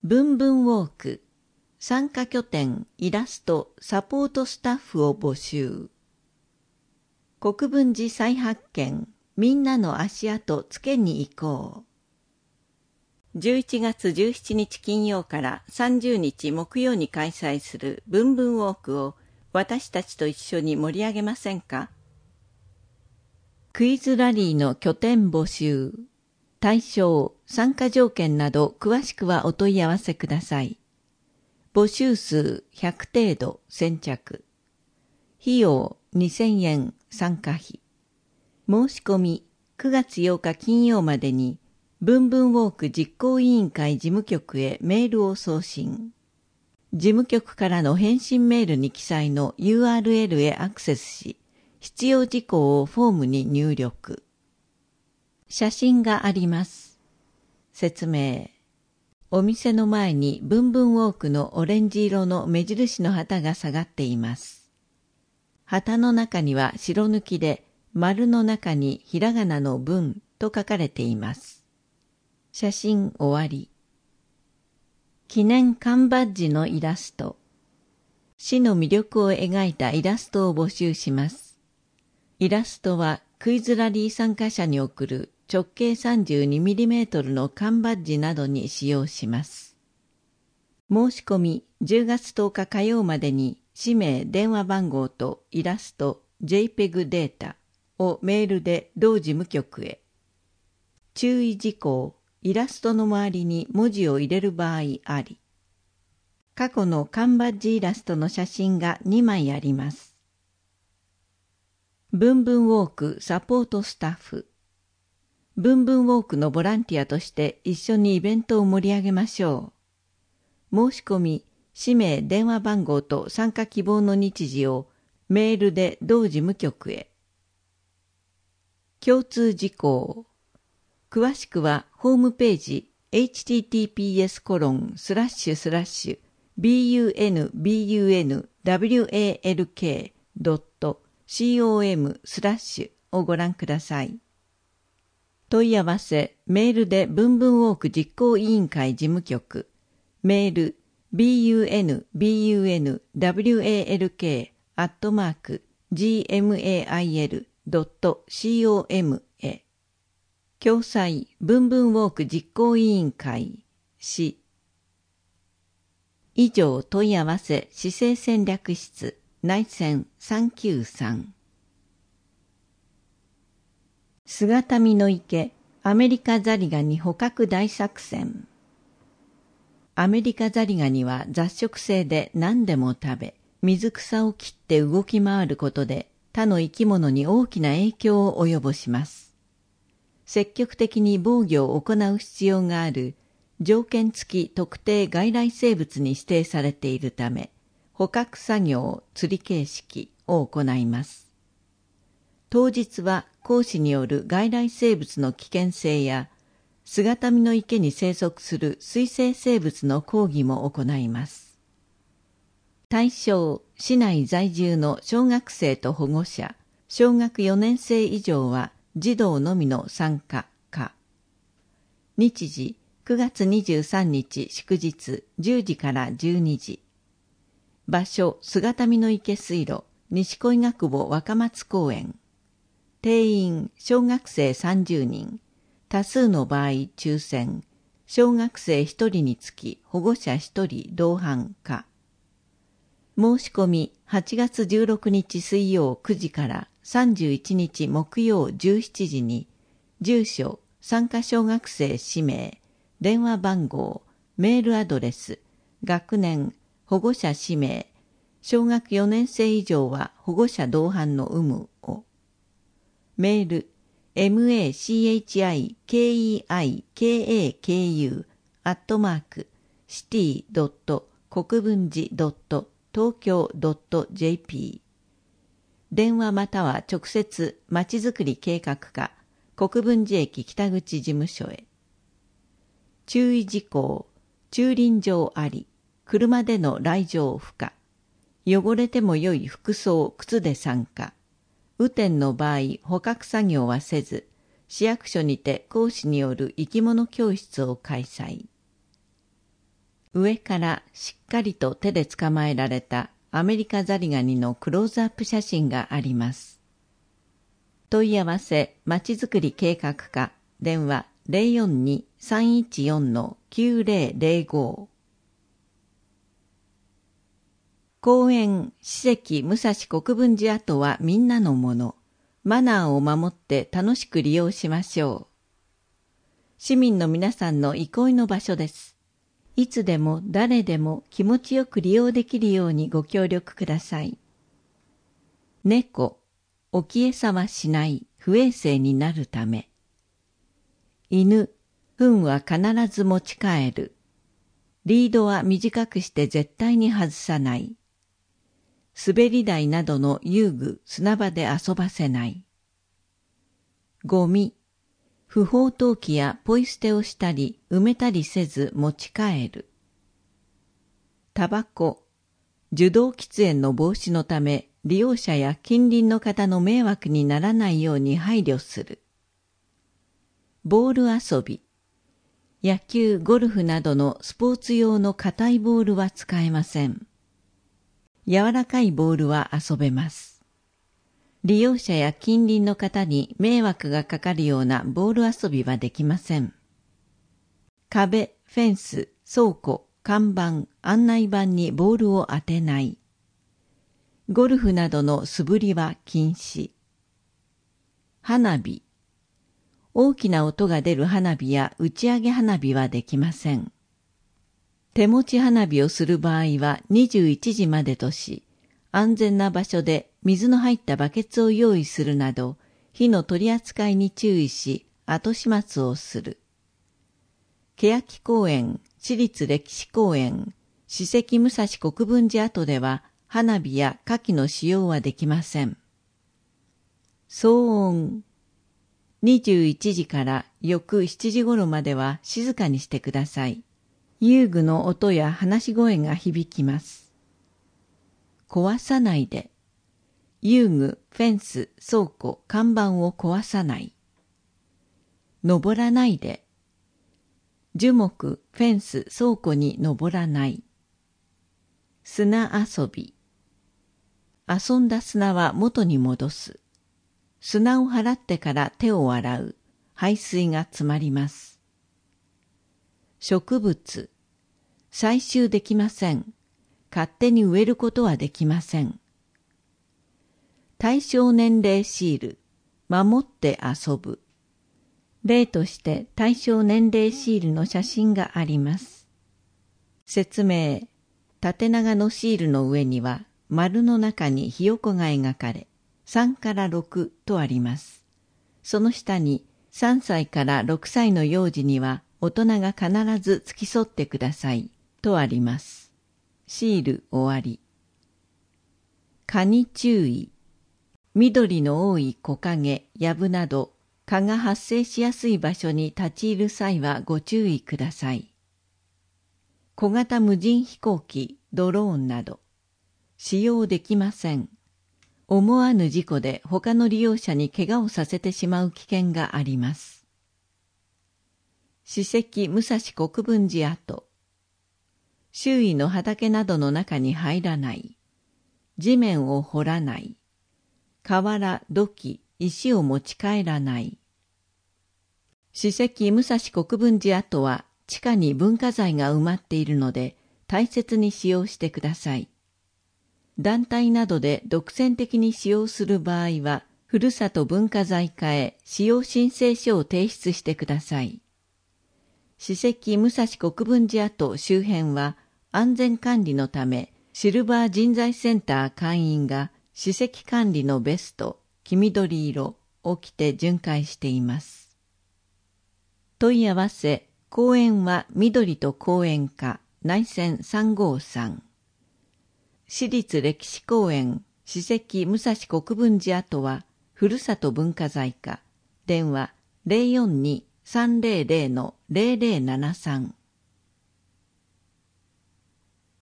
ブンブンウォーク参加拠点イラストサポートスタッフを募集。国分寺再発見みんなの足跡つけに行こう。11月17日金曜から30日木曜に開催するブンブンウォークを私たちと一緒に盛り上げませんか？クイズラリーの拠点募集。対象、参加条件など詳しくはお問い合わせください。募集数100程度先着。費用2000円参加費。申し込み9月8日金曜までにブンブンウォーク実行委員会事務局へメールを送信。事務局からの返信メールに記載の URL へアクセスし、必要事項をフォームに入力。写真があります。説明。お店の前にブンブンウォークのオレンジ色の目印の旗が下がっています。旗の中には白抜きで、丸の中にひらがなの文と書かれています。写真終わり。記念缶バッジのイラスト。市の魅力を描いたイラストを募集します。イラストはクイズラリー参加者に送る直径 32mm の缶バッジなどに使用します。申し込み10月10日火曜までに氏名、電話番号とイラスト、JPEG データをメールで同事務局へ。注意事項、イラストの周りに文字を入れる場合あり。過去の缶バッジイラストの写真が2枚あります。ブンブンウォークサポートスタッフ。ブンブンウォークのボランティアとして一緒にイベントを盛り上げましょう。申し込み、氏名、電話番号と参加希望の日時をメールで同事務局へ。共通事項。詳しくはホームページ https://bunbunwalk.com/ をご覧ください。問い合わせ、メールでブンブンウォーク実行委員会事務局、メール、bunbunwalk@gmail.com へ。共催、ブンブンウォーク実行委員会、市。以上問い合わせ、市政戦略室、内線393。姿見の池、アメリカザリガニ捕獲大作戦。アメリカザリガニは雑食性で何でも食べ、水草を切って動き回ることで他の生き物に大きな影響を及ぼします。積極的に防御を行う必要がある条件付き特定外来生物に指定されているため、捕獲作業、釣り形式を行います。当日は講師による外来生物の危険性や姿見の池に生息する水生生物の講義も行います。対象、市内在住の小学生と保護者、小学4年生以上は児童のみの参加か。日時、9月23日祝日10時から12時。場所、姿見の池水路、西恋ヶ窪若松公園。定員、小学生30人。多数の場合抽選。小学生1人につき保護者1人同伴か。申し込み8月16日水曜9時から31日木曜17時に、住所、参加小学生氏名、電話番号、メールアドレス、学年、保護者氏名、小学4年生以上は保護者同伴の有無を。メール、machikeikaku@city. 国分寺 .tokyo.jp 電話または直接まちづくり計画課国分寺駅北口事務所へ。注意事項、駐輪場あり、車での来場不可。汚れても良い服装、靴で参加。雨天の場合、捕獲作業はせず、市役所にて講師による生き物教室を開催。 上からしっかりと手で捕まえられたアメリカザリガニのクローズアップ写真があります。問い合わせまちづくり計画課、電話 042-314-9005。公園史跡武蔵国分寺跡はみんなのもの。マナーを守って楽しく利用しましょう。市民の皆さんの憩いの場所です。いつでも誰でも気持ちよく利用できるようにご協力ください。猫、置き餌はしない不衛生になるため。犬、糞は必ず持ち帰る。リードは短くして絶対に外さない。滑り台などの遊具、砂場で遊ばせない。ゴミ、不法投棄やポイ捨てをしたり埋めたりせず持ち帰る。タバコ、受動喫煙の防止のため利用者や近隣の方の迷惑にならないように配慮する。ボール遊び、野球、ゴルフなどのスポーツ用の硬いボールは使えません。柔らかいボールは遊べます。利用者や近隣の方に迷惑がかかるようなボール遊びはできません。壁、フェンス、倉庫、看板、案内板にボールを当てない。ゴルフなどの素振りは禁止。花火、大きな音が出る花火や打ち上げ花火はできません。手持ち花火をする場合は21時までとし、安全な場所で水の入ったバケツを用意するなど、火の取り扱いに注意し、後始末をする。欅公園、市立歴史公園、史跡武蔵国分寺跡では、花火や火器の使用はできません。騒音。21時から翌7時頃までは静かにしてください。遊具の音や話し声が響きます。壊さないで。遊具、フェンス、倉庫、看板を壊さない。登らないで。樹木、フェンス、倉庫に登らない。砂遊び。遊んだ砂は元に戻す。砂を払ってから手を洗う。排水が詰まります。植物。採集できません。勝手に植えることはできません。対象年齢シール。守って遊ぶ。例として対象年齢シールの写真があります。説明。縦長のシールの上には丸の中にひよこが描かれ、3から6とあります。その下に3歳から6歳の幼児には大人が必ず付き添ってくださいとあります。シール終わり。蚊に注意。緑の多い木陰、藪など蚊が発生しやすい場所に立ち入る際はご注意ください。小型無人飛行機、ドローンなど使用できません。思わぬ事故で他の利用者に怪我をさせてしまう危険があります。史跡武蔵国分寺跡。周囲の畑などの中に入らない。地面を掘らない。瓦、土器、石を持ち帰らない。史跡武蔵国分寺跡は地下に文化財が埋まっているので大切に使用してください。団体などで独占的に使用する場合は、ふるさと文化財課へ使用申請書を提出してください。史跡武蔵国分寺跡周辺は安全管理のため、シルバー人材センター会員が史跡管理のベスト、黄緑色を着て巡回しています。問い合わせ、公園は緑と公園課、内線353。市立歴史公園、史跡武蔵国分寺跡は、ふるさと文化財課、電話 042-300-0073。